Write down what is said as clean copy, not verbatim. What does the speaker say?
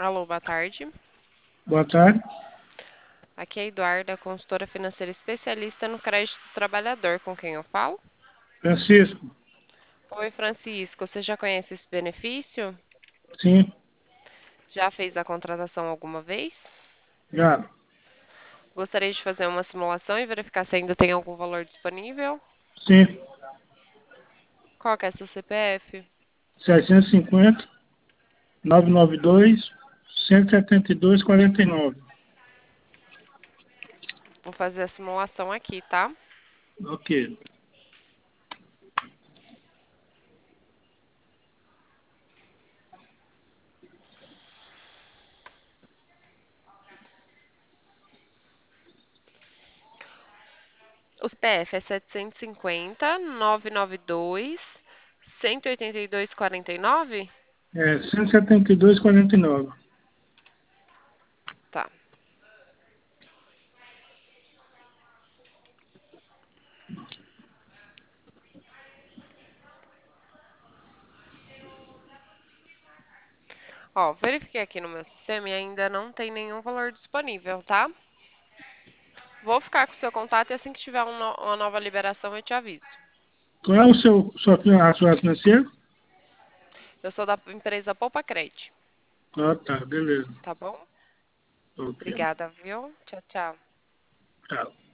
Alô, boa tarde. Boa tarde. Aqui é a Eduarda, consultora financeira especialista no crédito do trabalhador. Com quem eu falo? Francisco. Oi, Francisco. Você já conhece esse benefício? Sim, Já fez a contratação alguma vez? já. Gostaria de fazer uma simulação e verificar se ainda tem algum valor disponível? Sim, Qual que é seu CPF? 750, 992, 172,49. Vou fazer a simulação aqui, tá? Ok. O CPF é 750 992 182,49? É 172,49. Tá. Ó, verifiquei aqui no meu sistema e ainda não tem nenhum valor disponível, tá? Vou ficar com o seu contato e assim que tiver uma nova liberação eu te aviso. Qual é a sua financeira? Eu sou da empresa Poupa Cred, Ah, tá, beleza. tá bom? Ok. Obrigada, viu? Tchau, tchau. Tchau.